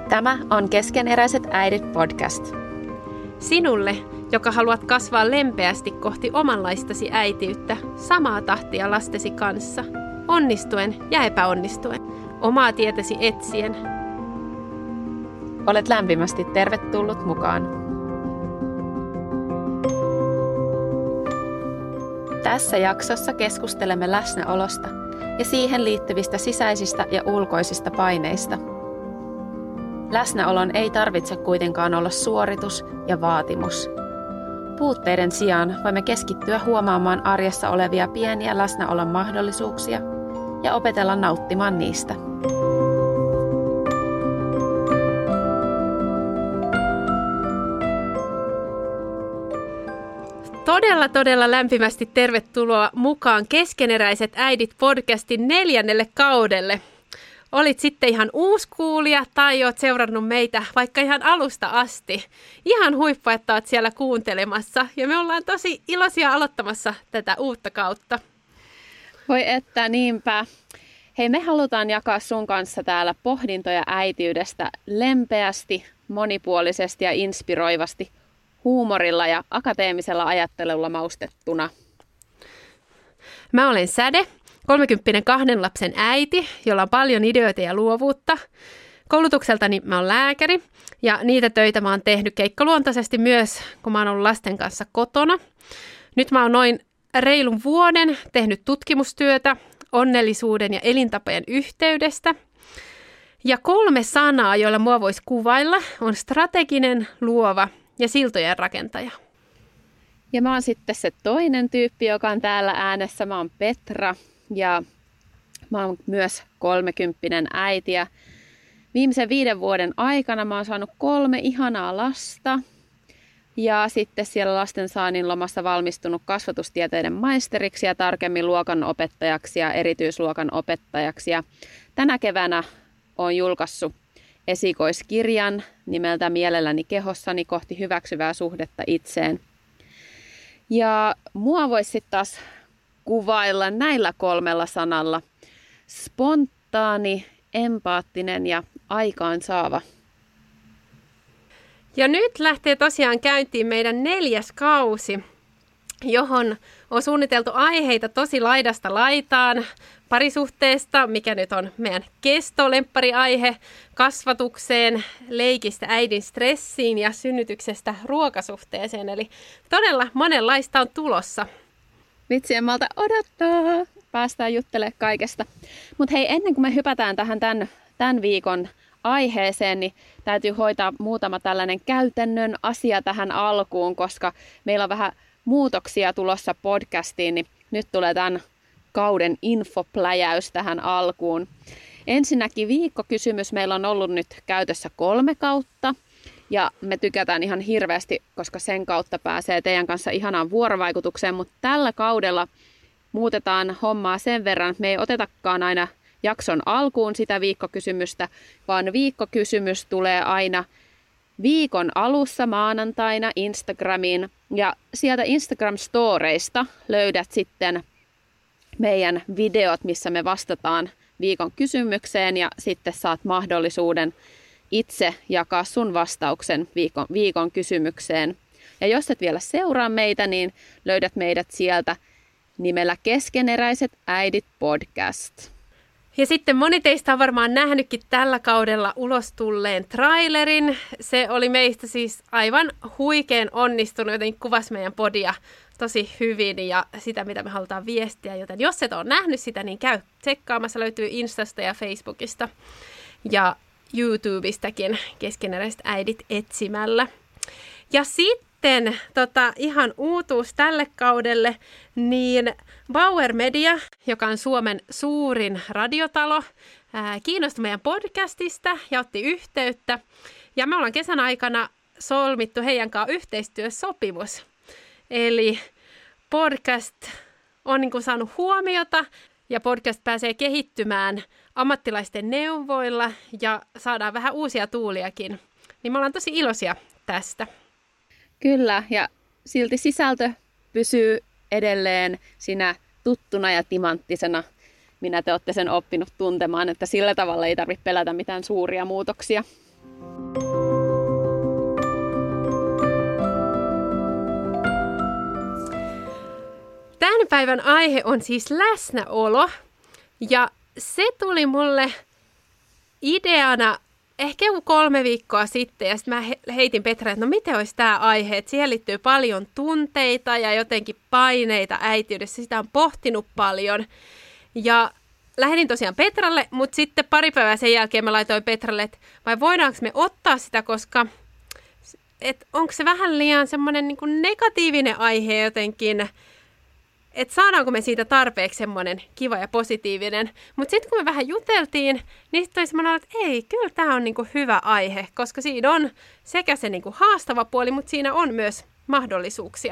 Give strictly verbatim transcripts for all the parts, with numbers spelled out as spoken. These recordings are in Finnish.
Tämä on Keskeneräiset äidit podcast. Sinulle, joka haluat kasvaa lempeästi kohti omanlaistasi äitiyttä, samaa tahtia lastesi kanssa, onnistuen ja epäonnistuen, omaa tietäsi etsien. Olet lämpimästi tervetullut mukaan. Tässä jaksossa keskustelemme läsnäolosta ja siihen liittyvistä sisäisistä ja ulkoisista paineista. Läsnäolon ei tarvitse kuitenkaan olla suoritus ja vaatimus. Puutteiden sijaan voimme keskittyä huomaamaan arjessa olevia pieniä läsnäolon mahdollisuuksia ja opetella nauttimaan niistä. Todella, todella lämpimästi tervetuloa mukaan Keskeneräiset äidit podcastin neljännelle kaudelle. Olit sitten ihan uusi kuulija tai oot seurannut meitä vaikka ihan alusta asti. Ihan huippu, että oot siellä kuuntelemassa ja me ollaan tosi iloisia aloittamassa tätä uutta kautta. Voi että niinpä. Hei, me halutaan jakaa sun kanssa täällä pohdintoja äitiydestä lempeästi, monipuolisesti ja inspiroivasti, huumorilla ja akateemisella ajattelulla maustettuna. Mä olen Säde. kolmekymppinen kahden lapsen äiti, jolla on paljon ideoita ja luovuutta. Koulutukseltani mä oon lääkäri ja niitä töitä mä oon tehnyt keikkoluontaisesti myös, kun mä oon ollut lasten kanssa kotona. Nyt mä oon noin reilun vuoden tehnyt tutkimustyötä onnellisuuden ja elintapojen yhteydestä. Ja kolme sanaa, joilla mua voisi kuvailla, on strateginen, luova ja siltojen rakentaja. Ja mä oon sitten se toinen tyyppi, joka on täällä äänessä. Mä oon Petra. Ja mä oon myös kolmekymppinen äiti ja viimeisen viiden vuoden aikana mä oon saanut kolme ihanaa lasta. Ja sitten siellä lastensaannin lomassa valmistunut kasvatustieteiden maisteriksi ja tarkemmin luokanopettajaksi ja erityisluokan opettajaksi. Ja tänä keväänä oon julkaissut esikoiskirjan nimeltä Mielelläni kehossani kohti hyväksyvää suhdetta itseen. Ja mua voisi sitten taas kuvailla näillä kolmella sanalla: spontaani, empaattinen ja aikaansaava. Ja nyt lähtee tosiaan käyntiin meidän neljäs kausi, johon on suunniteltu aiheita tosi laidasta laitaan, parisuhteesta, mikä nyt on meidän kestolemppariaihe, kasvatukseen, leikistä äidin stressiin ja synnytyksestä ruokasuhteeseen. Eli todella monenlaista on tulossa. Vitsi, en malta odottaa. Päästään juttelemaan kaikesta. Mutta hei, ennen kuin me hypätään tähän tämän, tämän viikon aiheeseen, niin täytyy hoitaa muutama tällainen käytännön asia tähän alkuun, koska meillä on vähän muutoksia tulossa podcastiin, niin nyt tulee tämän kauden infopläjäys tähän alkuun. Ensinnäkin viikkokysymys meillä on ollut nyt käytössä kolme kautta. Ja me tykätään ihan hirveästi, koska sen kautta pääsee teidän kanssa ihanaan vuorovaikutukseen, mutta tällä kaudella muutetaan hommaa sen verran, että me ei otetakaan aina jakson alkuun sitä viikkokysymystä, vaan viikkokysymys tulee aina viikon alussa maanantaina Instagramiin, ja sieltä Instagram-storeista löydät sitten meidän videot, missä me vastataan viikon kysymykseen, ja sitten saat mahdollisuuden itse jakaa sun vastauksen viikon, viikon kysymykseen. Ja jos et vielä seuraa meitä, niin löydät meidät sieltä nimellä Keskeneräiset äidit podcast. Ja sitten moni teistä on varmaan nähnytkin tällä kaudella ulos tulleen trailerin. Se oli meistä siis aivan huikean onnistunut, joten kuvasi meidän podia tosi hyvin ja sitä, mitä me halutaan viestiä. Joten jos et ole nähnyt sitä, niin käy tsekkaamassa. Löytyy Instasta ja Facebookista ja YouTubestakin Keskeneräiset äidit etsimällä. Ja sitten tota, ihan uutuus tälle kaudelle, niin Bauer Media, joka on Suomen suurin radiotalo, ää, kiinnostui meidän podcastista ja otti yhteyttä. Ja me ollaan kesän aikana solmittu heidän kanssaan yhteistyösopimus. Eli podcast on niin kuin saanut huomiota ja podcast pääsee kehittymään ammattilaisten neuvoilla ja saadaan vähän uusia tuuliakin. Niin me ollaan tosi iloisia tästä. Kyllä, ja silti sisältö pysyy edelleen siinä tuttuna ja timanttisena, minä te olette sen oppinut tuntemaan, että sillä tavalla ei tarvitse pelätä mitään suuria muutoksia. Tämän päivän aihe on siis läsnäolo, ja se tuli mulle ideana ehkä joku kolme viikkoa sitten, ja sitten mä heitin Petralle, että no miten olisi tämä aihe, että siihen liittyy paljon tunteita ja jotenkin paineita äitiydessä, sitä on pohtinut paljon, ja lähetin tosiaan Petralle, mutta sitten pari päivää sen jälkeen mä laitoin Petralle, että vai voidaanko me ottaa sitä, koska että onko se vähän liian semmoinen niin kuin negatiivinen aihe jotenkin, että saadaanko me siitä tarpeeksi semmoinen kiva ja positiivinen. Mutta sitten kun me vähän juteltiin, niin sitten oli semmoinen, että ei, kyllä tämä on niinku hyvä aihe, koska siinä on sekä se niinku haastava puoli, mutta siinä on myös mahdollisuuksia.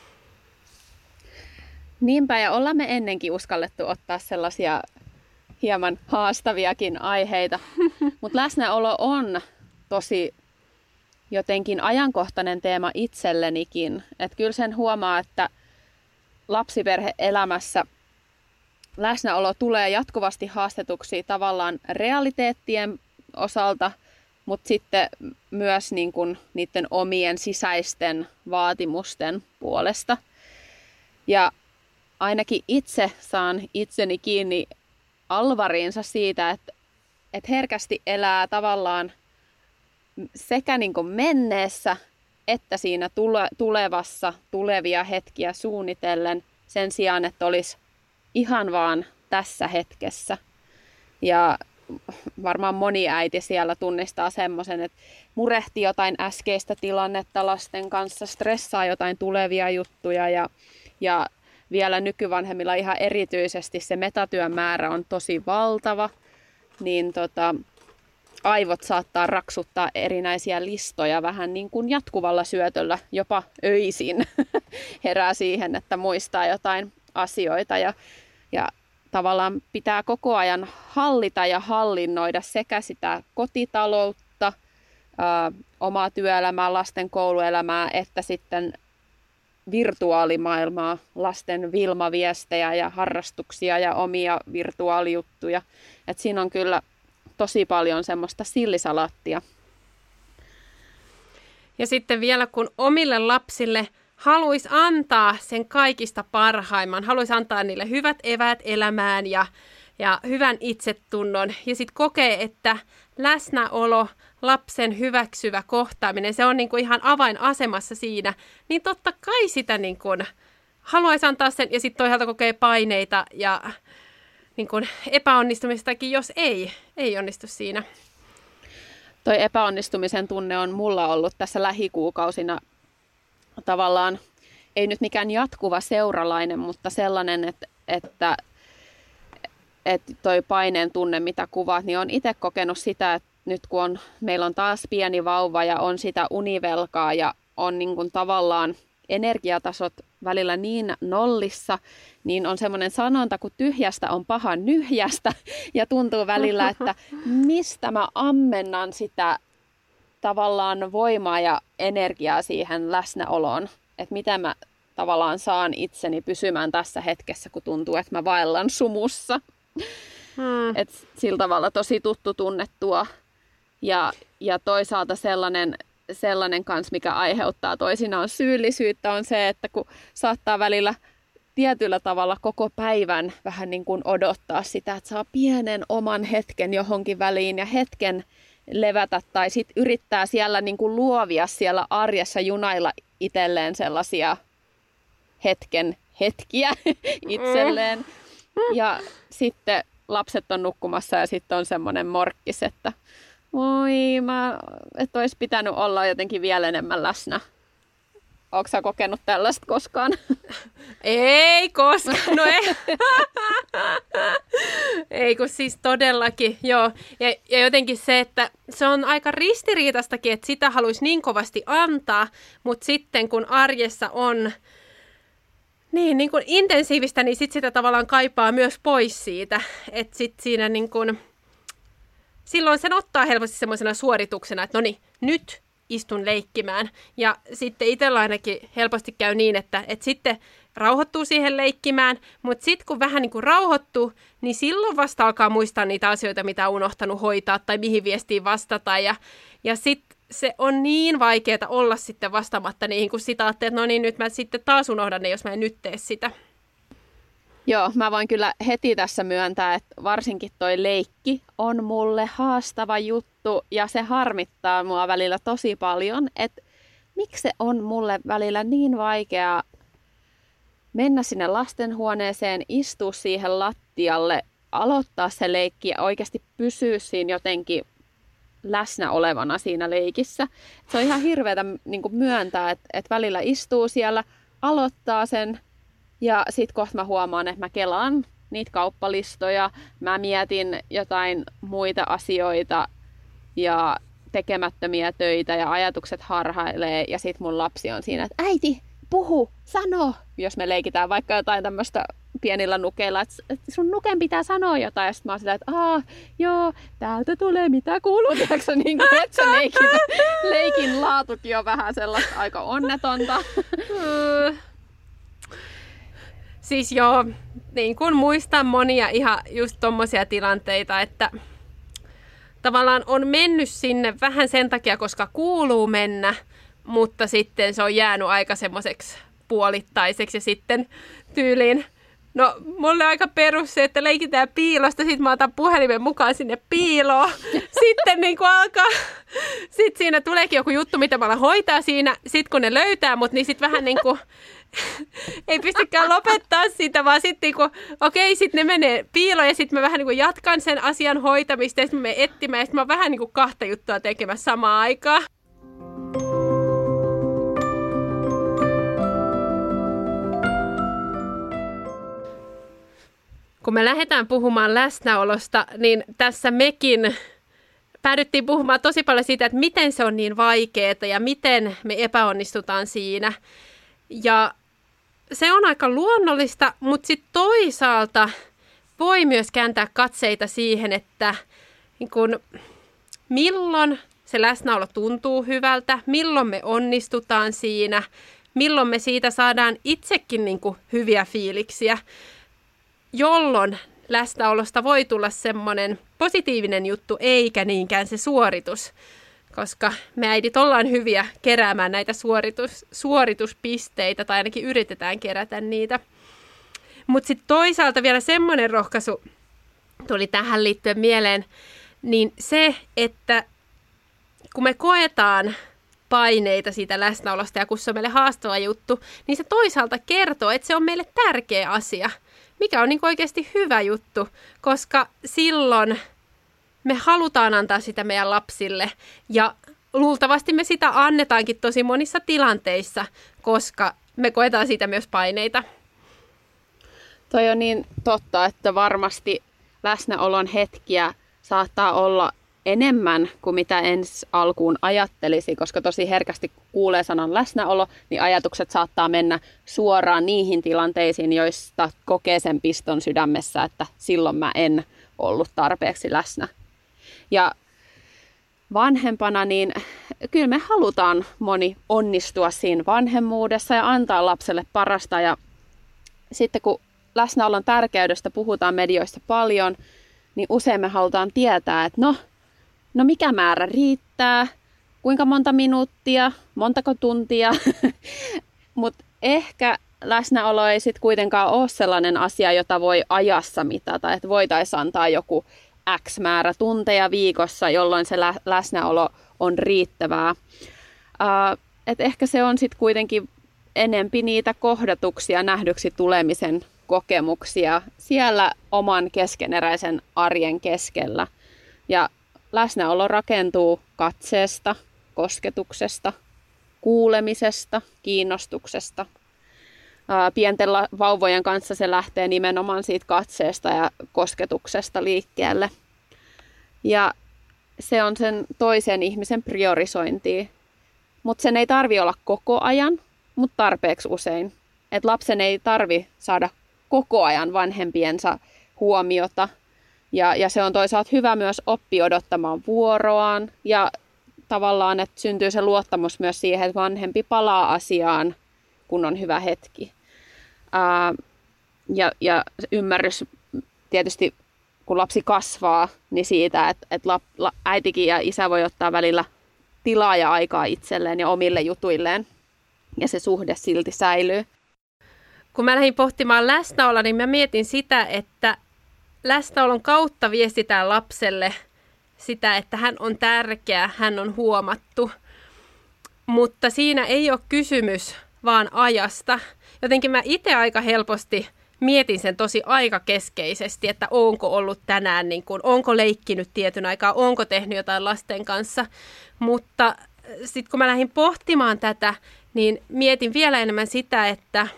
Niinpä, ja ollaan me ennenkin uskallettu ottaa sellaisia hieman haastaviakin aiheita. Mutta läsnäolo on tosi jotenkin ajankohtainen teema itsellenikin. Että kyllä sen huomaa, että lapsiperhe-elämässä läsnäolo tulee jatkuvasti haastetuksi tavallaan realiteettien osalta, mutta sitten myös niin kuin niiden omien sisäisten vaatimusten puolesta. Ja ainakin itse saan itseni kiinni alvariinsa siitä, että, että herkästi elää tavallaan sekä niin kuin menneessä, että siinä tule, tulevassa, tulevia hetkiä suunnitellen sen sijaan, että olisi ihan vaan tässä hetkessä. Ja varmaan moni äiti siellä tunnistaa semmoisen, että murehtii jotain äskeistä tilannetta lasten kanssa, stressaa jotain tulevia juttuja ja, ja vielä nykyvanhemmilla ihan erityisesti se metatyön määrä on tosi valtava, niin tota, aivot saattaa raksuttaa erinäisiä listoja vähän niin kuin jatkuvalla syötöllä, jopa öisin herää siihen, että muistaa jotain asioita. Ja, ja tavallaan pitää koko ajan hallita ja hallinnoida sekä sitä kotitaloutta, ää, omaa työelämää, lasten kouluelämää, että sitten virtuaalimaailmaa, lasten Vilma-viestejä ja harrastuksia ja omia virtuaalijuttuja. Et siinä on kyllä tosi paljon semmoista sillisalaattia. Ja sitten vielä kun omille lapsille haluaisi antaa sen kaikista parhaimman, haluaisi antaa niille hyvät eväät elämään ja, ja hyvän itsetunnon. Ja sitten kokee, että läsnäolo, lapsen hyväksyvä kohtaaminen, se on niinku ihan avainasemassa siinä. Niin totta kai sitä niinku haluaisi antaa sen ja sitten toisaalta kokee paineita ja niin kuin epäonnistumistakin, jos ei, ei onnistu siinä. Toi epäonnistumisen tunne on mulla ollut tässä lähikuukausina tavallaan, ei nyt mikään jatkuva seuralainen, mutta sellainen, että, että, että toi paineen tunne, mitä kuvaat, niin on itse kokenut sitä, että nyt kun on, meillä on taas pieni vauva ja on sitä univelkaa ja on niin kuin tavallaan energiatasot välillä niin nollissa, niin on semmoinen sanonta, kun tyhjästä on paha nyhjästä, ja tuntuu välillä, että mistä mä ammennan sitä tavallaan voimaa ja energiaa siihen läsnäoloon, että miten mä tavallaan saan itseni pysymään tässä hetkessä, kun tuntuu, että mä vaellan sumussa. Hmm. Et sillä tavalla tosi tuttu tunnettua, ja, ja toisaalta sellainen sellainen kanssa, mikä aiheuttaa toisinaan syyllisyyttä, on se, että kun saattaa välillä tietyllä tavalla koko päivän vähän niin kuin odottaa sitä, että saa pienen oman hetken johonkin väliin ja hetken levätä tai sitten yrittää siellä niin kuin luovia siellä arjessa junailla itselleen sellaisia hetken hetkiä itselleen. Ja sitten lapset on nukkumassa ja sitten on semmoinen morkkis, että oi, mä, että olisi pitänyt olla jotenkin vielä enemmän läsnä. Ootko sä kokenut tällaista koskaan? Ei koskaan, no ei. Ei kun siis todellakin, joo. Ja, ja jotenkin se, että se on aika ristiriitaistakin, että sitä haluaisi niin kovasti antaa, mutta sitten kun arjessa on niin, niin kuin intensiivistä, niin sit sitä tavallaan kaipaa myös pois siitä. Että sit siinä niin kuin silloin sen ottaa helposti semmoisena suorituksena, että no niin, nyt istun leikkimään. Ja sitten itsellä ainakin helposti käy niin, että, että sitten rauhoittuu siihen leikkimään, mutta sitten kun vähän niin kuin rauhoittuu, niin silloin vasta alkaa muistaa niitä asioita, mitä on unohtanut hoitaa tai mihin viestiin vastata. Ja, ja sitten se on niin vaikeaa olla sitten vastaamatta niihin, kun sitä ajattelee, että no niin, nyt mä sitten taas unohdan ne, jos mä en nyt tee sitä. Joo, mä voin kyllä heti tässä myöntää, että varsinkin toi leikki on mulle haastava juttu ja se harmittaa mua välillä tosi paljon, että miksi se on mulle välillä niin vaikea mennä sinne lastenhuoneeseen, istua siihen lattialle, aloittaa se leikki ja oikeasti pysyä siinä jotenkin läsnä olevana siinä leikissä. Se on ihan hirveätä niin kuin myöntää, että, että välillä istuu siellä, aloittaa sen ja sitten kohta mä huomaan, että mä kelaan niitä kauppalistoja, mä mietin jotain muita asioita ja tekemättömiä töitä ja ajatukset harhailee ja sit mun lapsi on siinä, että äiti, puhu, sano, jos me leikitään vaikka jotain tämmöistä pienillä nukeilla, että sun nuken pitää sanoa jotain ja sit mä oon sillä, että aah, joo, täältä tulee mitä kuuluu, tiedätkö niin kuin, että se leikin, leikin laatukin on vähän sellaista aika onnetonta. Siis joo, niin kuin muistan monia ihan just tommosia tilanteita, että tavallaan on mennyt sinne vähän sen takia, koska kuuluu mennä, mutta sitten se on jäänyt aika semmoiseksi puolittaiseksi ja sitten tyyliin. No, mulle aika perus se, että leikitään piilosta, sit mä otan puhelimen mukaan sinne piiloon. Sitten niin kuin alkaa, sit siinä tuleekin joku juttu, mitä mä alan hoitaa siinä, sit kun ne löytää mut, niin sit vähän niin kuin ei pystykään lopettaa sitä, vaan sitten niinku, okei, sitten ne menee piiloon ja sitten mä vähän niinku jatkan sen asian hoitamista ja sitten mä menen etsimään ja sitten mä oon vähän niinku kahta juttua tekemässä samaan aikaan. Kun me lähdetään puhumaan läsnäolosta, niin tässä mekin päädyttiin puhumaan tosi paljon siitä, että miten se on niin vaikeaa ja miten me epäonnistutaan siinä. Ja se on aika luonnollista, mutta sitten toisaalta voi myös kääntää katseita siihen, että niin kun, milloin se läsnäolo tuntuu hyvältä, milloin me onnistutaan siinä, milloin me siitä saadaan itsekin niin kun hyviä fiiliksiä, jolloin läsnäolosta voi tulla semmoinen positiivinen juttu eikä niinkään se suoritus. Koska me äidit ollaan hyviä keräämään näitä suoritus, suorituspisteitä, tai ainakin yritetään kerätä niitä. Mutta sitten toisaalta vielä semmoinen rohkaisu tuli tähän liittyen mieleen, niin se, että kun me koetaan paineita siitä läsnäolosta ja kun se on meille haastava juttu, niin se toisaalta kertoo, että se on meille tärkeä asia, mikä on niin oikeasti hyvä juttu, koska silloin me halutaan antaa sitä meidän lapsille ja luultavasti me sitä annetaankin tosi monissa tilanteissa, koska me koetaan siitä myös paineita. Toi on niin totta, että varmasti läsnäolon hetkiä saattaa olla enemmän kuin mitä ensi alkuun ajattelisi, koska tosi herkästi kun kuulee sanan läsnäolo, niin ajatukset saattaa mennä suoraan niihin tilanteisiin, joista kokee sen piston sydämessä, että silloin mä en ollut tarpeeksi läsnä. Ja vanhempana, niin kyllä me halutaan moni onnistua siinä vanhemmuudessa ja antaa lapselle parasta. Ja sitten kun läsnäolon tärkeydestä puhutaan medioissa paljon, niin usein me halutaan tietää, että no, no mikä määrä riittää, kuinka monta minuuttia, montako tuntia. Mutta ehkä läsnäolo ei sitten kuitenkaan ole sellainen asia, jota voi ajassa mitata, että voitaisiin antaa joku X määrä tunteja viikossa, jolloin se lä- läsnäolo on riittävää. Uh, et ehkä se on sitten kuitenkin enempi niitä kohdatuksia, nähdyksi tulemisen kokemuksia siellä oman keskeneräisen arjen keskellä. Ja läsnäolo rakentuu katseesta, kosketuksesta, kuulemisesta, kiinnostuksesta. Uh, pienten la- vauvojen kanssa se lähtee nimenomaan siitä katseesta ja kosketuksesta liikkeelle. Ja se on sen toisen ihmisen priorisointia. Mutta sen ei tarvi olla koko ajan, mutta tarpeeksi usein. Et lapsen ei tarvi saada koko ajan vanhempiensa huomiota. Ja, ja se on toisaalta hyvä myös oppia odottamaan vuoroaan. Ja tavallaan, että syntyy se luottamus myös siihen, että vanhempi palaa asiaan, kun on hyvä hetki. Ää, ja, ja ymmärrys tietysti, kun lapsi kasvaa, niin siitä, että, että lap, la, äitikin ja isä voi ottaa välillä tilaa ja aikaa itselleen ja omille jutuilleen. Ja se suhde silti säilyy. Kun mä lähdin pohtimaan läsnäoloa, niin mä mietin sitä, että läsnäolon kautta viestitään lapselle sitä, että hän on tärkeä, hän on huomattu. Mutta siinä ei ole kysymys vaan ajasta. Jotenkin mä itse aika helposti mietin sen tosi aikakeskeisesti, että onko ollut tänään, niin kuin, onko leikkinyt tietyn aikaa, onko tehnyt jotain lasten kanssa. Mutta sitten kun mä lähdin pohtimaan tätä, niin mietin vielä enemmän sitä, että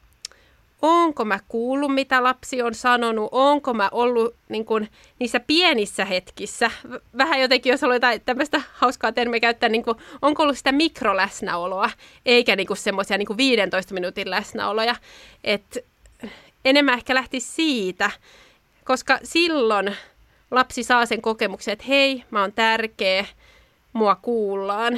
onko mä kuullut, mitä lapsi on sanonut, onko mä ollut niin kuin, niissä pienissä hetkissä. Vähän jotenkin, jos haluaa jotain tämmöistä hauskaa termiä käyttää, niin kuin, onko ollut sitä mikroläsnäoloa, eikä niin kuin semmoisia niin kuin viidentoista minuutin läsnäoloja. Et enemmän ehkä lähti siitä, koska silloin lapsi saa sen kokemuksen, että hei, mä oon tärkeä, mua kuullaan.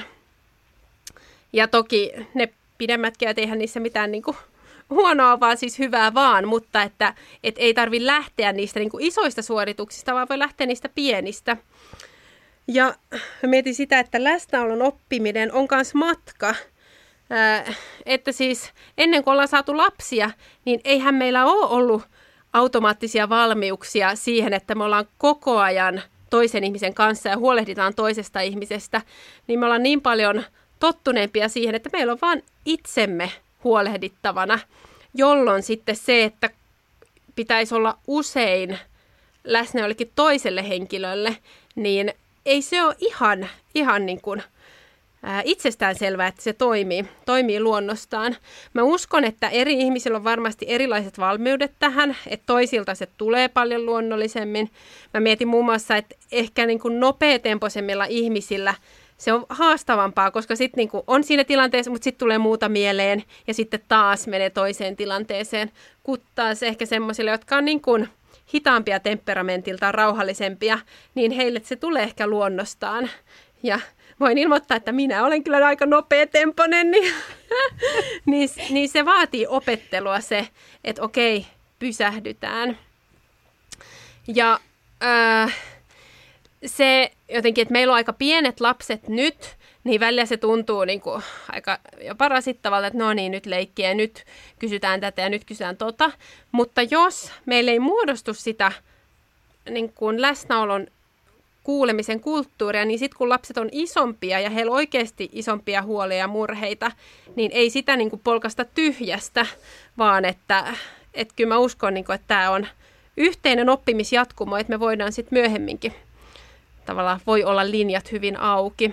Ja toki ne pidemmätkin, et eihän niissä mitään niin kuin huonoa, vaan siis hyvää vaan, mutta että et ei tarvitse lähteä niistä niin kuin isoista suorituksista, vaan voi lähteä niistä pienistä. Ja mietin sitä, että läsnäolon oppiminen on myös matka. Ää, että siis ennen kuin ollaan saatu lapsia, niin eihän meillä ole ollut automaattisia valmiuksia siihen, että me ollaan koko ajan toisen ihmisen kanssa ja huolehditaan toisesta ihmisestä, niin me ollaan niin paljon tottuneempia siihen, että meillä on vaan itsemme huolehdittavana, jolloin sitten se, että pitäisi olla usein läsnä jollekin toiselle henkilölle, niin ei se ole ihan, ihan niin kuin ää, itsestään selvää, että se toimii, toimii luonnostaan. Mä uskon, että eri ihmisillä on varmasti erilaiset valmiudet tähän, että toisilta se tulee paljon luonnollisemmin. Mä mietin muun muassa, että ehkä niin kuin nopeatempoisemmilla ihmisillä se on haastavampaa, koska sitten niinku on siinä tilanteessa, mutta sitten tulee muuta mieleen ja sitten taas menee toiseen tilanteeseen. Kun taas ehkä semmoisille, jotka on niinku hitaampia temperamentiltaan, rauhallisempia, niin heille se tulee ehkä luonnostaan. Ja voin ilmoittaa, että minä olen kyllä aika nopeatempoinen, niin, niin, niin se vaatii opettelua se, että okei, pysähdytään. Ja Äh, se jotenkin, että meillä on aika pienet lapset nyt, niin välillä se tuntuu niin kuin aika jopa rasittavalta, että no niin, nyt leikkiä, nyt kysytään tätä ja nyt kysytään tota. Mutta jos meillä ei muodostu sitä niin kuin läsnäolon kuulemisen kulttuuria, niin sitten kun lapset on isompia ja heillä on oikeasti isompia huolia ja murheita, niin ei sitä niin kuin polkasta tyhjästä, vaan että, että kyllä mä uskon, niin kuin, että tämä on yhteinen oppimisjatkumo, että me voidaan sitten myöhemminkin tavallaan voi olla linjat hyvin auki.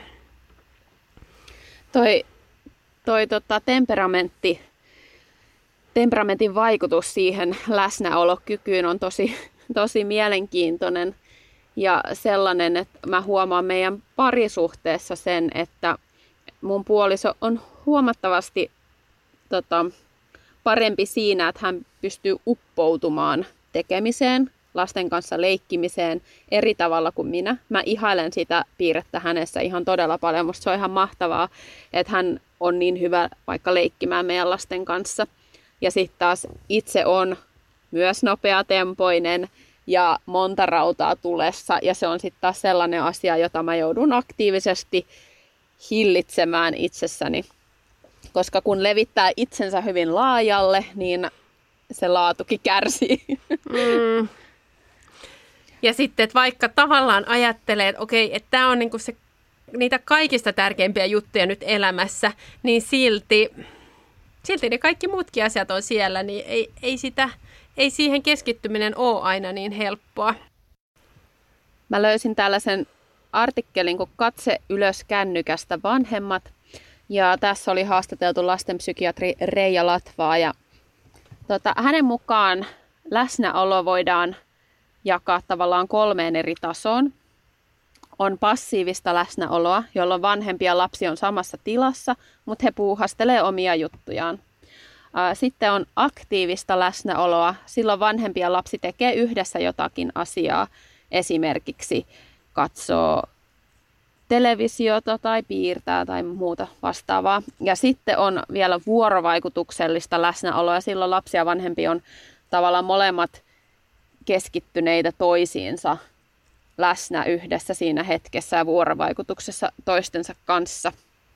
Toi, toi tota, temperamentti, temperamentin vaikutus siihen läsnäolokykyyn on tosi, tosi mielenkiintoinen. Ja sellainen, että mä huomaan meidän parisuhteessa sen, että mun puoliso on huomattavasti tota, parempi siinä, että hän pystyy uppoutumaan tekemiseen, lasten kanssa leikkimiseen eri tavalla kuin minä. Mä ihailen sitä piirrettä hänessä ihan todella paljon. Musta se on ihan mahtavaa, että hän on niin hyvä vaikka leikkimään meidän lasten kanssa. Ja sitten taas itse on myös nopeatempoinen ja monta rautaa tulessa. Ja se on sitten taas sellainen asia, jota mä joudun aktiivisesti hillitsemään itsessäni. Koska kun levittää itsensä hyvin laajalle, niin se laatukin kärsii. Mm. Ja sitten, että vaikka tavallaan ajattelee, että okei, että tämä on niinku se, niitä kaikista tärkeimpiä juttuja nyt elämässä, niin silti, silti ne kaikki muutkin asiat on siellä, niin ei, ei, sitä, ei siihen keskittyminen ole aina niin helppoa. Mä löysin tällaisen artikkelin kuin Katse ylös kännykästä vanhemmat. Ja tässä oli haastateltu lastenpsykiatri Reija Latvaa. Ja tota, hänen mukaan läsnäolo voidaan jakaa tavallaan kolmeen eri tasoon. On passiivista läsnäoloa, jolloin vanhempi ja lapsi on samassa tilassa, mutta he puuhastelee omia juttujaan. Sitten on aktiivista läsnäoloa, silloin vanhempi ja lapsi tekee yhdessä jotakin asiaa. Esimerkiksi katsoo televisiota tai piirtää tai muuta vastaavaa. Ja sitten on vielä vuorovaikutuksellista läsnäoloa. Silloin lapsi ja vanhempi on tavallaan molemmat keskittyneitä toisiinsa läsnä yhdessä siinä hetkessä ja vuorovaikutuksessa toistensa kanssa.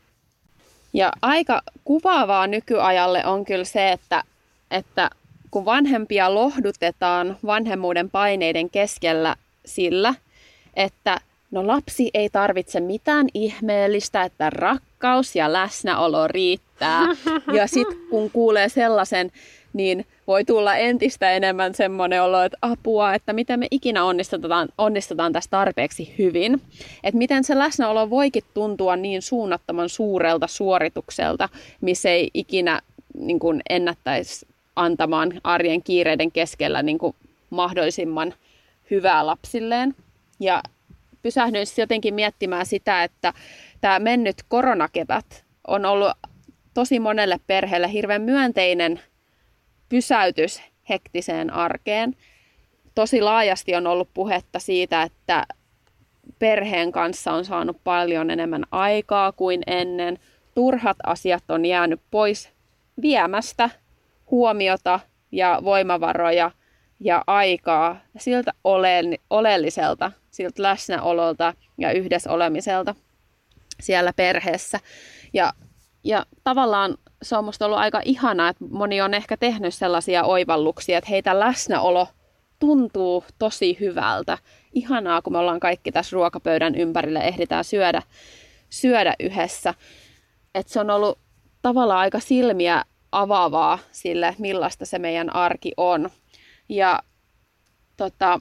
Ja aika kuvaavaa nykyajalle on kyllä se, että, että kun vanhempia lohdutetaan vanhemmuuden paineiden keskellä sillä, että no lapsi ei tarvitse mitään ihmeellistä, että rakkaus ja läsnäolo riittää. Ja sitten kun kuulee sellaisen, niin voi tulla entistä enemmän semmoinen olo, että apua, että miten me ikinä onnistutaan, onnistutaan tässä tarpeeksi hyvin. Että miten se läsnäolo voikin tuntua niin suunnattoman suurelta suoritukselta, missä ei ikinä niin kuin ennättäisi antamaan arjen kiireiden keskellä niin kuin mahdollisimman hyvää lapsilleen. Ja pysähdyin jotenkin miettimään sitä, että tämä mennyt koronakevät on ollut tosi monelle perheelle hirveän myönteinen pysäytys hektiseen arkeen. Tosi laajasti on ollut puhetta siitä, että perheen kanssa on saanut paljon enemmän aikaa kuin ennen. Turhat asiat on jäänyt pois viemästä huomiota ja voimavaroja ja aikaa siltä oleelliselta, siltä läsnäololta ja yhdessä olemiselta siellä perheessä. Ja, ja tavallaan se on musta ollut aika ihanaa, että moni on ehkä tehnyt sellaisia oivalluksia, että heitä läsnäolo tuntuu tosi hyvältä. Ihanaa, kun me ollaan kaikki tässä ruokapöydän ympärillä, ehditään syödä, syödä yhdessä. Että se on ollut tavallaan aika silmiä avaavaa sille, millaista se meidän arki on. Ja tota,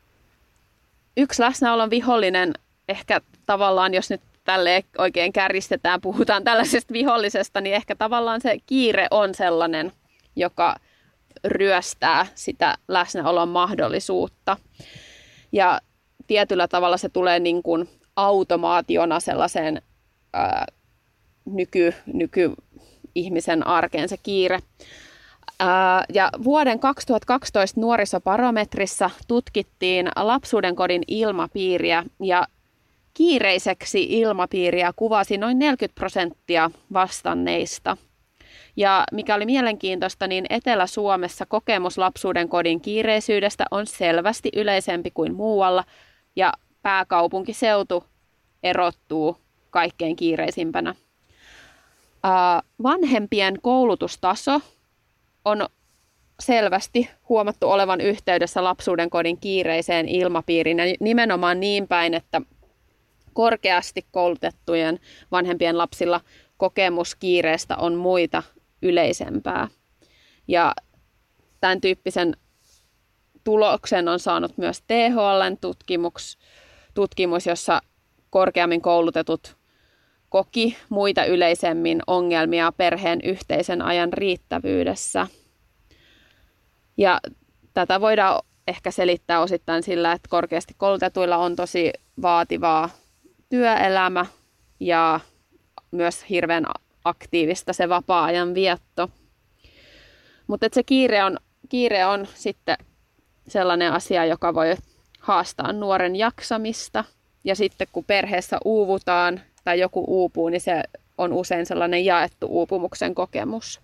yksi läsnäolon vihollinen, ehkä tavallaan, jos nyt tälleen oikein kärjistetään, puhutaan tällaisesta vihollisesta, niin ehkä tavallaan se kiire on sellainen, joka ryöstää sitä läsnäolon mahdollisuutta. Ja tietyllä tavalla se tulee niin kuin automaationa sellaiseen ää, nyky, nyky-ihmisen arkeen se kiire. Ää, ja vuoden kaksituhattakaksitoista nuorisobarometrissa tutkittiin lapsuudenkodin ilmapiiriä ja kiireiseksi ilmapiiriä kuvasi noin neljäkymmentä prosenttia vastanneista. Ja mikä oli mielenkiintoista, niin Etelä-Suomessa kokemus lapsuudenkodin kiireisyydestä on selvästi yleisempi kuin muualla, ja pääkaupunkiseutu erottuu kaikkein kiireisimpänä. Vanhempien koulutustaso on selvästi huomattu olevan yhteydessä lapsuudenkodin kiireiseen ilmapiiriin, ja nimenomaan niin päin, että korkeasti koulutettujen vanhempien lapsilla kokemus kiireestä on muita yleisempää. Ja tämän tyyppisen tuloksen on saanut myös T H L:n tutkimus, tutkimus, jossa korkeammin koulutetut koki muita yleisemmin ongelmia perheen yhteisen ajan riittävyydessä. Ja tätä voidaan ehkä selittää osittain sillä, että korkeasti koulutetuilla on tosi vaativaa työelämä ja myös hirveän aktiivista se vapaa-ajan vietto. Mutta se kiire on, kiire on sitten sellainen asia, joka voi haastaa nuoren jaksamista. Ja sitten kun perheessä uuvutaan tai joku uupuu, niin se on usein sellainen jaettu uupumuksen kokemus.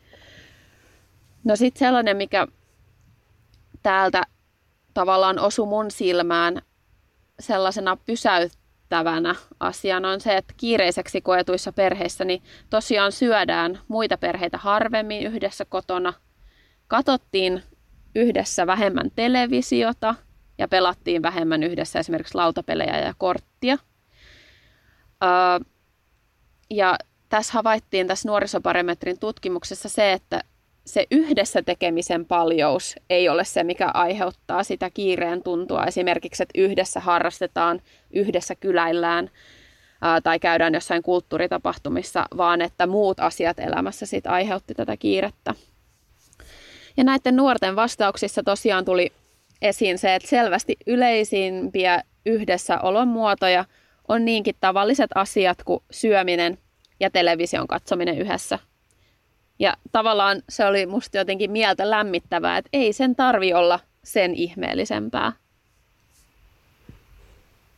No sitten sellainen, mikä täältä tavallaan osui mun silmään sellaisena pysäyttävänä asiana on se, että kiireiseksi koetuissa perheissä niin tosiaan syödään muita perheitä harvemmin yhdessä kotona. Katsottiin yhdessä vähemmän televisiota ja pelattiin vähemmän yhdessä esimerkiksi lautapelejä ja korttia. Öö, ja tässä havaittiin tässä nuorisobarometrin tutkimuksessa se, että se yhdessä tekemisen paljous ei ole se, mikä aiheuttaa sitä kiireen tuntua. Esimerkiksi, että yhdessä harrastetaan, yhdessä kyläillään ää, tai käydään jossain kulttuuritapahtumissa, vaan että muut asiat elämässä sit aiheutti tätä kiirettä. Ja näiden nuorten vastauksissa tosiaan tuli esiin se, että selvästi yleisimpiä yhdessäolon muotoja on niinkin tavalliset asiat kuin syöminen ja television katsominen yhdessä. Ja tavallaan se oli musta jotenkin mieltä lämmittävää, että ei sen tarvi olla sen ihmeellisempää.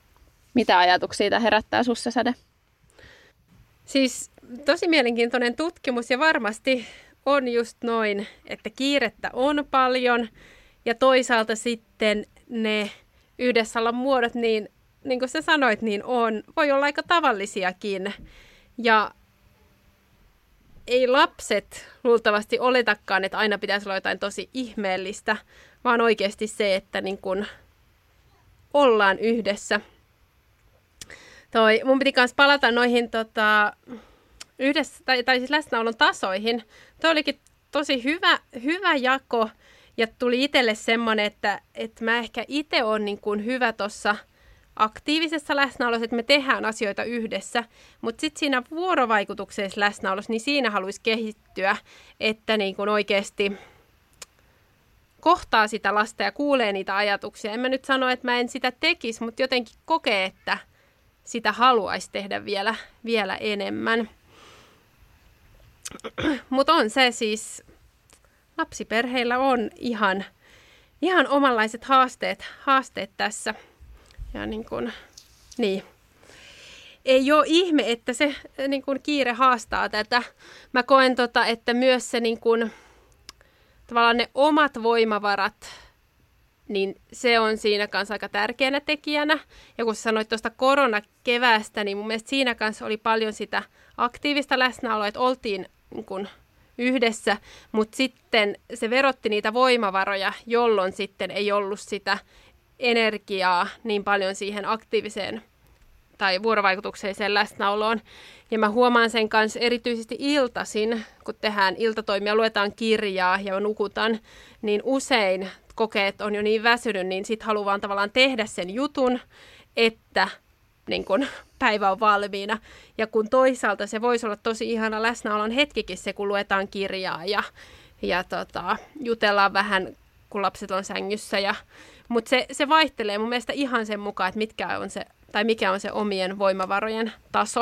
Mitä ajatuksia tämä herättää sussa, Säde? Siis tosi mielenkiintoinen tutkimus ja varmasti on just noin, että kiirettä on paljon ja toisaalta sitten ne yhdessäolon muodot, niin, niin kuin sä sanoit, niin on, voi olla aika tavallisiakin. Ja ei lapset luultavasti oletakaan, että aina pitäisi olla jotain tosi ihmeellistä, vaan oikeasti se, että niin kun ollaan yhdessä. Toi, mun piti myös palata noihin tota, yhdessä, tai, tai siis läsnäolon tasoihin. Tuo olikin tosi hyvä, hyvä jako ja tuli itselle semmoinen, että, että mä ehkä itse olen niin kuin hyvä tuossa aktiivisessa läsnäolossa, että me tehdään asioita yhdessä, mutta sitten siinä vuorovaikutuksellisessa läsnäolossa, niin siinä haluaisi kehittyä, että niin kuin oikeasti kohtaa sitä lasta ja kuulee niitä ajatuksia. En mä nyt sano, että mä en sitä tekisi, mutta jotenkin kokee, että sitä haluaisi tehdä vielä, vielä enemmän. Mutta on se siis, lapsiperheillä on ihan, ihan omanlaiset haasteet, haasteet tässä. Ja niin kuin, niin. Ei ole ihme, että se niin kuin kiire haastaa tätä. Mä koen, tota, että myös se niin kuin, tavallaan ne omat voimavarat, niin se on siinä kanssa aika tärkeänä tekijänä. Ja kun sanoit tuosta koronakeväästä, niin mun mielestä siinä kanssa oli paljon sitä aktiivista läsnäoloa, että oltiin niin kuin yhdessä, mutta sitten se verotti niitä voimavaroja, jolloin sitten ei ollut sitä energiaa niin paljon siihen aktiiviseen tai vuorovaikutukselliseen läsnäoloon. Ja mä huomaan sen kanssa erityisesti iltaisin, kun tehdään iltatoimia, luetaan kirjaa ja nukutaan, niin usein kokeet on jo niin väsynyt, niin sit haluaa vaan tavallaan tehdä sen jutun, että niin kun päivä on valmiina. Ja kun toisaalta se voisi olla tosi ihana läsnäolon hetkikin se, kun luetaan kirjaa ja, ja tota, jutellaan vähän, kun lapset on sängyssä. Ja, mutta se, se vaihtelee mun mielestä ihan sen mukaan, että mitkä on se, tai mikä on se omien voimavarojen taso.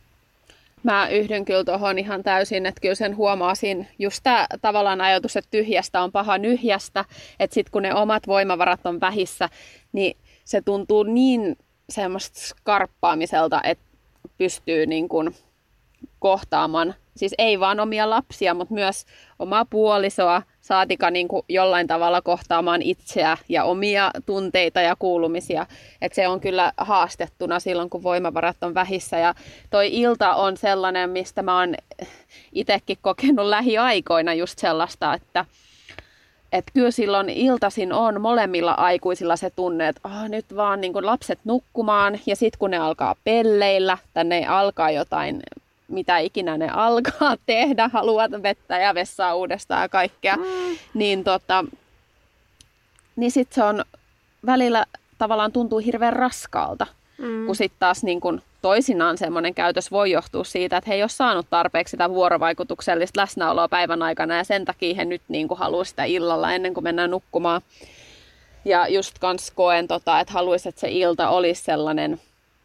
Mä yhdyn kyllä tuohon ihan täysin, että kyllä sen huomaasin just tämä tavallaan ajatus, että tyhjästä on paha nyhjästä, että sitten kun ne omat voimavarat on vähissä, niin se tuntuu niin semmoista skarppaamiselta, että pystyy niin kuin kohtaamaan, siis ei vaan omia lapsia, mutta myös omaa puolisoa, saatika niin kuin jollain tavalla kohtaamaan itseä ja omia tunteita ja kuulumisia. Että se on kyllä haastettuna silloin, kun voimavarat on vähissä. Ja toi ilta on sellainen, mistä mä oon itsekin kokenut lähiaikoina just sellaista, että Että kyllä silloin iltaisin on molemmilla aikuisilla se tunne, että oh, nyt vaan niin kuin lapset nukkumaan ja sitten kun ne alkaa pelleillä tai ne alkaa jotain, mitä ikinä ne alkaa tehdä, haluat vettä ja vessaa uudestaan ja kaikkea, mm. niin, tota, niin sitten se on välillä tavallaan tuntuu hirveän raskaalta, mm. kun sitten taas niin kuin toisinaan semmoinen käytös voi johtua siitä, että he ei ole saanut tarpeeksi sitä vuorovaikutuksellista läsnäoloa päivän aikana ja sen takia he nyt niin kuin haluaa sitä illalla ennen kuin mennään nukkumaan. Ja just kans koen, tota, että haluaisin, että se ilta olisi sellainen,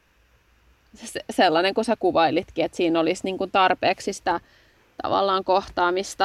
sellainen kun sä kuvailitkin, että siinä olisi niin kuin tarpeeksi sitä tavallaan kohtaamista.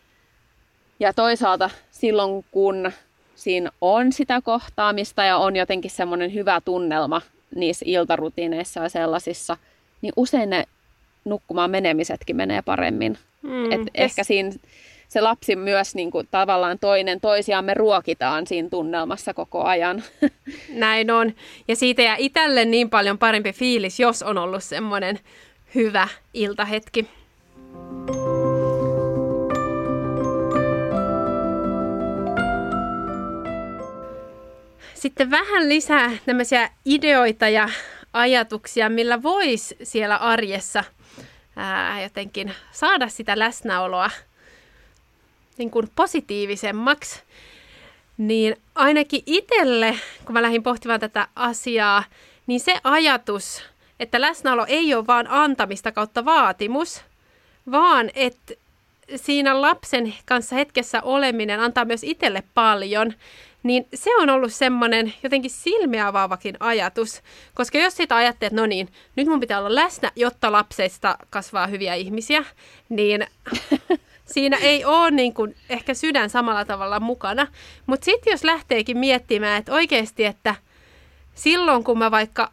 Ja toisaalta silloin, kun siinä on sitä kohtaamista ja on jotenkin semmoinen hyvä tunnelma niissä iltarutiineissa ja sellaisissa, niin usein ne nukkumaan menemisetkin menee paremmin. Mm, Et yes. Ehkä siinä se lapsi myös niin kuin, tavallaan toinen toisiaan me ruokitaan siinä tunnelmassa koko ajan. Näin on. Ja siitä jää itselle niin paljon parempi fiilis, jos on ollut semmoinen hyvä iltahetki. Sitten vähän lisää tämmöisiä ideoita ja ajatuksia, millä voisi siellä arjessa ää, jotenkin saada sitä läsnäoloa niin kuin positiivisemmaksi. Niin ainakin itselle, kun mä lähdin pohtimaan tätä asiaa, niin se ajatus, että läsnäolo ei ole vaan antamista kautta vaatimus, vaan että siinä lapsen kanssa hetkessä oleminen antaa myös itselle paljon, niin se on ollut semmoinen jotenkin silmiä avaavakin ajatus, koska jos sitä ajattelee, että no niin, nyt mun pitää olla läsnä, jotta lapseista kasvaa hyviä ihmisiä, niin siinä ei ole niin kuin ehkä sydän samalla tavalla mukana. Mutta sitten jos lähteekin miettimään, että oikeasti, että silloin kun mä vaikka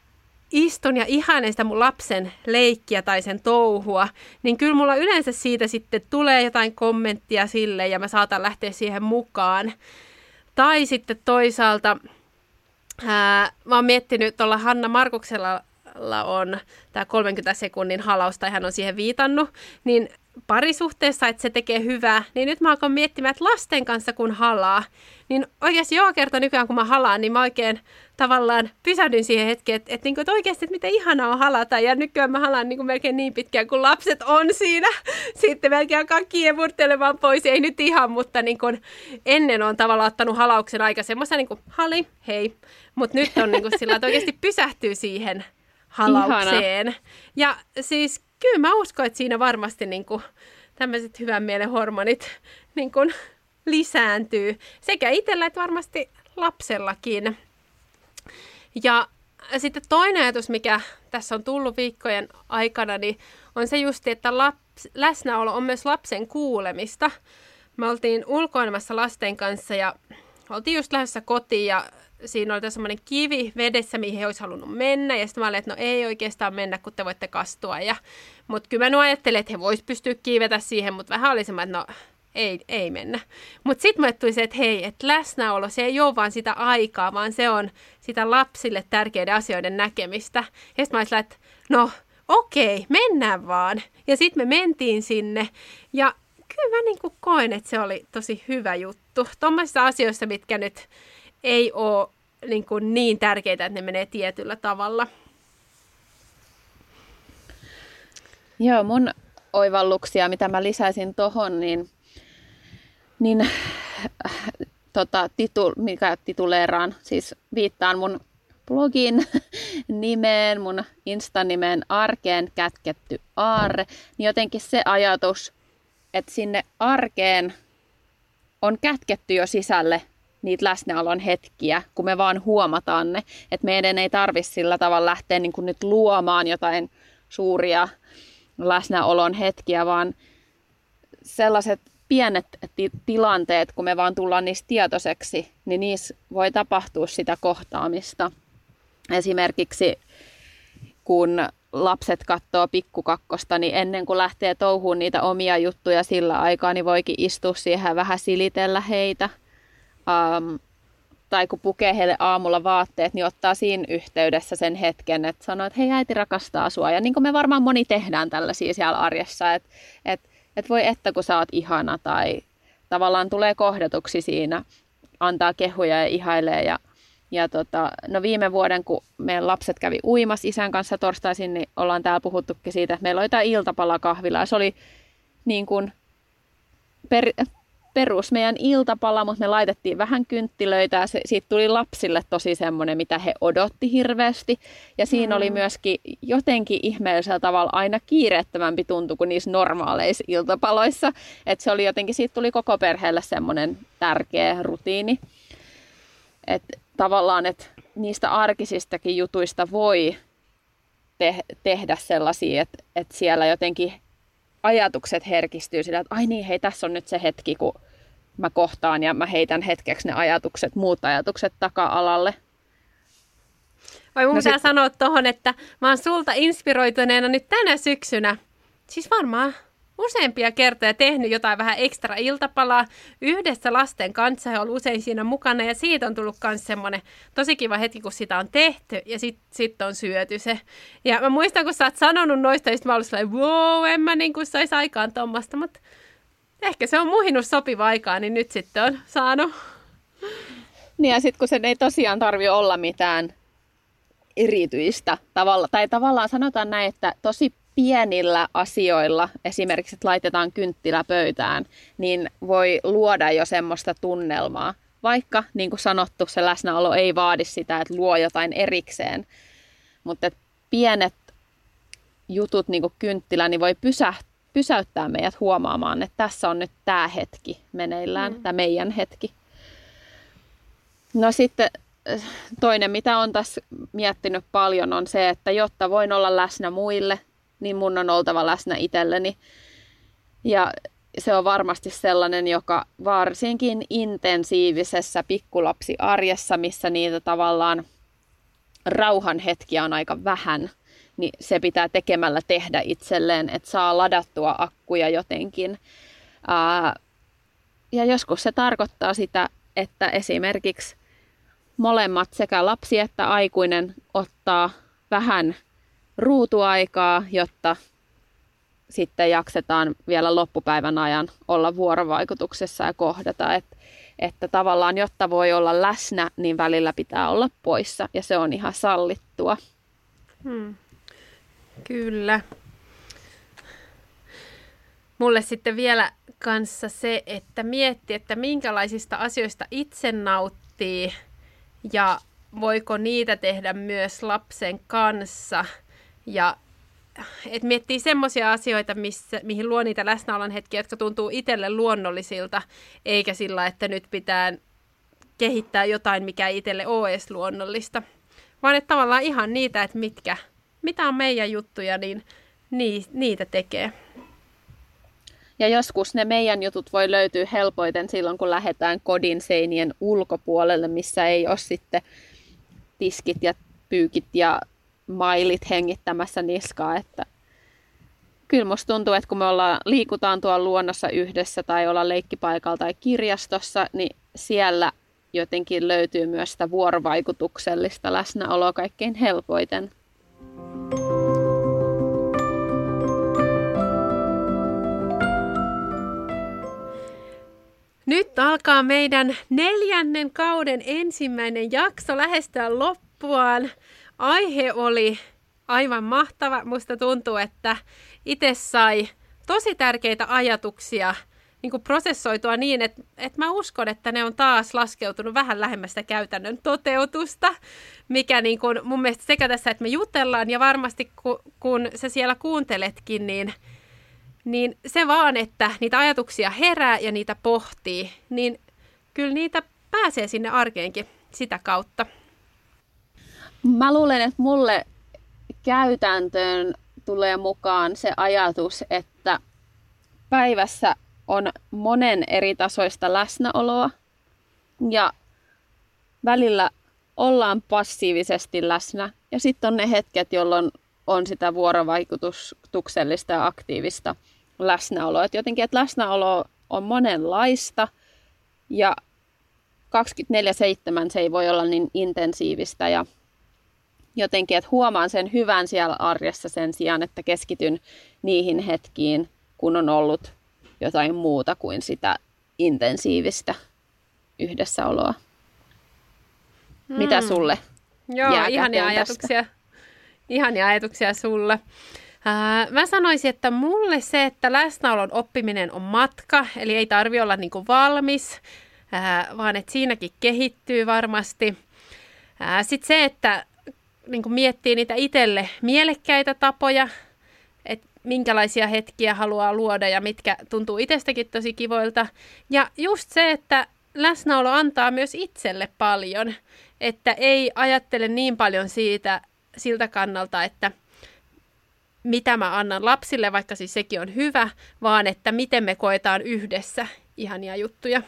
istun ja ihailen sitä mun lapsen leikkiä tai sen touhua, niin kyllä mulla yleensä siitä sitten tulee jotain kommenttia sille ja mä saatan lähteä siihen mukaan. Tai sitten toisaalta ää, mä oon miettinyt, tuolla Hanna Markuksella on tämä kolmenkymmenen sekunnin halaus, tai hän on siihen viitannut, niin parisuhteessa, että se tekee hyvää, niin nyt mä alkan miettimään, että lasten kanssa kun halaa, niin oikeasti joka kerta nykyään kun mä halaan, niin mä oikein tavallaan pysähdyn siihen hetkeen, että, että, että, että oikeasti, että miten ihanaa on halata, ja nykyään mä halaan niin kuin melkein niin pitkään, kun lapset on siinä, sitten melkein alkaa kiemurtelemaan pois, ei nyt ihan, mutta niin kuin ennen on tavallaan ottanut halauksen aika semmoista niin kuin hali, hei, mutta nyt on niin kuin sillä, että oikeasti pysähtyy siihen halaukseen. Ihana. Ja siis kyllä mä uskon, että siinä varmasti niin kuin tämmöiset hyvän mielen hormonit niin kuin lisääntyy sekä itsellä että varmasti lapsellakin. Ja sitten toinen ajatus, mikä tässä on tullut viikkojen aikana, niin on se just, että laps, läsnäolo on myös lapsen kuulemista. Me oltiin ulkoilemassa lasten kanssa ja oltiin just lähdössä kotiin ja siinä oli semmoinen kivi vedessä, mihin he olisi halunnut mennä. Ja sitten mä olin, että no ei oikeastaan mennä, kun te voitte kastua. Ja, mutta kyllä mä ajattelin, että he vois pystyä kiivetä siihen, mutta vähän oli semmoinen, että no ei, ei mennä. Mutta sitten mulle tuli se, että hei, että läsnäolo, se ei ole vaan sitä aikaa, vaan se on sitä lapsille tärkeiden asioiden näkemistä. Ja sitten mä olin, että no okei, mennään vaan. Ja sitten me mentiin sinne ja kyllä mä niin kuin koen, että se oli tosi hyvä juttu. Tuommoisissa asioissa, mitkä nyt ei ole niin, kuin niin tärkeitä, että ne menee tietyllä tavalla. Joo, mun oivalluksia, mitä mä lisäisin tohon, niin, niin äh, tota, titu, mikä tituleeraan, siis viittaan mun blogin nimeen, mun Insta-nimeen Arkeen kätketty aarre, niin jotenkin se ajatus, että sinne arkeen on kätketty jo sisälle niitä läsnäolon hetkiä, kun me vaan huomataan ne. Että meidän ei tarvitse sillä tavalla lähteä niin kuin nyt luomaan jotain suuria läsnäolon hetkiä, vaan sellaiset pienet ti- tilanteet, kun me vaan tullaan niistä tietoiseksi, niin niissä voi tapahtua sitä kohtaamista. Esimerkiksi kun lapset katsoo Pikkukakkosta, niin ennen kuin lähtee touhuun niitä omia juttuja sillä aikaa, niin voikin istua siihen vähän silitellä heitä. Um, tai kun pukee heille aamulla vaatteet, niin ottaa siinä yhteydessä sen hetken, että sanoo, että hei, äiti rakastaa sua. Ja niin kuin me varmaan moni tehdään tällaisia siellä arjessa, että et, et voi että kun sä oot ihana, tai tavallaan tulee kohdatuksi siinä, antaa kehuja ja ihailee. Ja, ja tota, no viime vuoden, kun meidän lapset kävi uimas isän kanssa torstaisin, niin ollaan täällä puhuttukin siitä, että meillä oli tämä iltapalakahvila. Se oli niin kuin per, perus meidän iltapala, mutta me laitettiin vähän kynttilöitä ja se, siitä tuli lapsille tosi semmoinen, mitä he odotti hirveästi. Ja siinä mm. oli myöskin jotenkin ihmeellisellä tavalla aina kiireettömämpi tuntu kuin niissä normaaleissa iltapaloissa. Että se oli jotenkin, siitä tuli koko perheelle semmoinen tärkeä rutiini. Että tavallaan, että niistä arkisistakin jutuista voi te- tehdä sellaisia, että, että siellä jotenkin ajatukset herkistyy sillä, että ai niin, hei, tässä on nyt se hetki, kun mä kohtaan ja mä heitän hetkeksi ne ajatukset, muut ajatukset taka-alalle. Vai mun no pitää sit... sanoa tohon, että mä oon sulta inspiroituneena nyt tänä syksynä, siis varmaan useampia kertoja tehnyt jotain vähän ekstra iltapalaa yhdessä lasten kanssa. He on usein siinä mukana ja siitä on tullut myös semmoinen tosi kiva hetki, kun sitä on tehty ja sitten sit on syöty se. Ja mä muistan, kun sä oot sanonut noista, ja sit mä olin sellainen, wow, en mä niin kuin sais aikaan tuommoista, mutta ehkä se on muhinut sopiva aikaa, niin nyt sitten on saanut. Niin ja sitten kun sen ei tosiaan tarvitse olla mitään erityistä tavalla, tai tavallaan sanotaan näin, että tosi pienillä asioilla, esimerkiksi että laitetaan kynttilä pöytään, niin voi luoda jo semmoista tunnelmaa. Vaikka, niin kuin sanottu, se läsnäolo ei vaadi sitä, että luo jotain erikseen. Mutta pienet jutut, niin kuin kynttilä, niin voi pysä, pysäyttää meidät huomaamaan, että tässä on nyt tämä hetki meneillään, mm. tämä meidän hetki. No sitten toinen, mitä on tässä miettinyt paljon, on se, että jotta voin olla läsnä muille, niin mun on oltava läsnä itselleni. Ja se on varmasti sellainen, joka varsinkin intensiivisessä pikkulapsiarjessa, missä niitä tavallaan rauhan hetkiä on aika vähän, niin se pitää tekemällä tehdä itselleen, että saa ladattua akkuja jotenkin. Ää, ja joskus se tarkoittaa sitä, että esimerkiksi molemmat sekä lapsi että aikuinen ottaa vähän ruutuaikaa, jotta sitten jaksetaan vielä loppupäivän ajan olla vuorovaikutuksessa ja kohdata. Että, että tavallaan, jotta voi olla läsnä, niin välillä pitää olla poissa ja se on ihan sallittua. Hmm. Kyllä. Mulle sitten vielä kanssa se, että mietti, että minkälaisista asioista itse nauttii ja voiko niitä tehdä myös lapsen kanssa. Ja et miettii semmoisia asioita, missä, mihin luo niitä läsnäolon hetkiä, jotka tuntuu itselle luonnollisilta, eikä sillä, että nyt pitää kehittää jotain, mikä ei itselle ole edes luonnollista. Vaan että tavallaan ihan niitä, että mitkä, mitä on meidän juttuja, niin niitä tekee. Ja joskus ne meidän jutut voi löytyä helpoiten silloin, kun lähdetään kodin seinien ulkopuolelle, missä ei ole sitten tiskit ja pyykit ja mailit hengittämässä niskaa. Että kyllä musta tuntuu, että kun me ollaan, liikutaan tuolla luonnossa yhdessä tai ollaan leikkipaikalla tai kirjastossa, niin siellä jotenkin löytyy myös sitä vuorovaikutuksellista läsnäoloa kaikkein helpoiten. Nyt alkaa meidän neljännen kauden ensimmäinen jakso lähestyä loppuaan. Aihe oli aivan mahtava. Musta tuntuu, että itse sai tosi tärkeitä ajatuksia niin kuin prosessoitua niin, että, että mä uskon, että ne on taas laskeutunut vähän lähemmästä käytännön toteutusta, mikä niin kuin mun mielestä sekä tässä, että me jutellaan ja varmasti kun, kun sä siellä kuunteletkin, niin niin se vaan, että niitä ajatuksia herää ja niitä pohtii, niin kyllä niitä pääsee sinne arkeenkin sitä kautta. Mä luulen, että mulle käytäntöön tulee mukaan se ajatus, että päivässä on monen eri tasoista läsnäoloa ja välillä ollaan passiivisesti läsnä ja sitten on ne hetket, jolloin on sitä vuorovaikutuksellista ja aktiivista läsnäoloa. Et jotenkin, että läsnäolo on monenlaista ja kaksikymmentäneljä seitsemän se ei voi olla niin intensiivistä ja jotenkin, että huomaan sen hyvän siellä arjessa sen sijaan, että keskityn niihin hetkiin, kun on ollut jotain muuta kuin sitä intensiivistä yhdessäoloa. Mm. Mitä sulle Joo, jää ihania käteen ajatuksia. tästä? Ihania ajatuksia sulle. Ää, mä sanoisin, että mulle se, että läsnäolon oppiminen on matka, eli ei tarvitse olla niinku valmis, ää, vaan että siinäkin kehittyy varmasti. Sitten se, että niinku miettii niitä itselle mielekkäitä tapoja, että minkälaisia hetkiä haluaa luoda ja mitkä tuntuu itsestäkin tosi kivoilta. Ja just se, että läsnäolo antaa myös itselle paljon, että ei ajattele niin paljon siitä, siltä kannalta, että mitä mä annan lapsille, vaikka siis sekin on hyvä, vaan että miten me koetaan yhdessä ihania juttuja.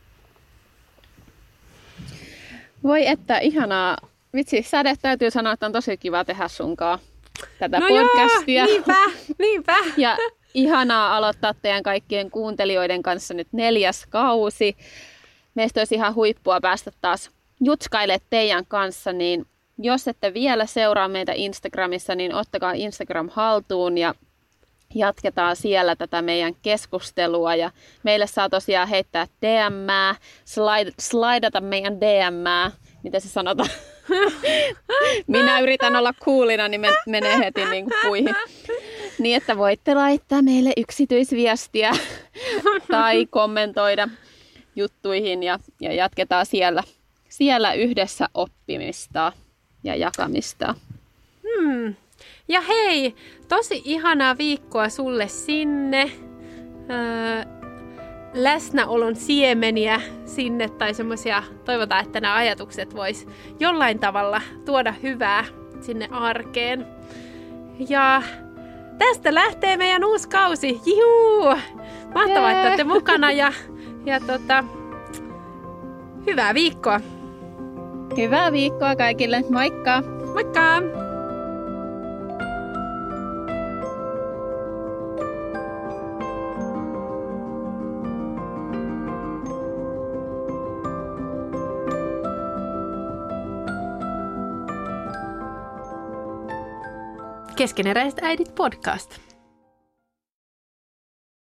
Voi että ihanaa. Vitsi, Säde, täytyy sanoa, että on tosi kiva tehdä sunkaan tätä no podcastia. Joo, niinpä, niinpä. Ja ihanaa aloittaa teidän kaikkien kuuntelijoiden kanssa nyt neljäs kausi. Meistä olisi ihan huippua päästä taas jutskailemaan teidän kanssa, niin jos ette vielä seuraa meitä Instagramissa, niin ottakaa Instagram haltuun ja jatketaan siellä tätä meidän keskustelua. Ja meille saa tosiaan heittää D M:ää, slide, slidata meidän D M:ää, mitä se sanotaan. Minä yritän olla coolina, niin menee heti niin kuin puihin. Niin, että voitte laittaa meille yksityisviestiä tai kommentoida juttuihin ja, ja jatketaan siellä, siellä yhdessä oppimista ja jakamista. Hmm. Ja hei, tosi ihanaa viikkoa sulle sinne. Öö, läsnäolon siemeniä sinne tai semmoisia, toivotaan, että nämä ajatukset vois jollain tavalla tuoda hyvää sinne arkeen. Ja tästä lähtee meidän uusi kausi. Juhuu! Mahtavaa, että olette mukana ja, ja tota, hyvää viikkoa! Hyvää viikkoa kaikille. Moikka! Moikka! Keskeneräiset äidit podcast.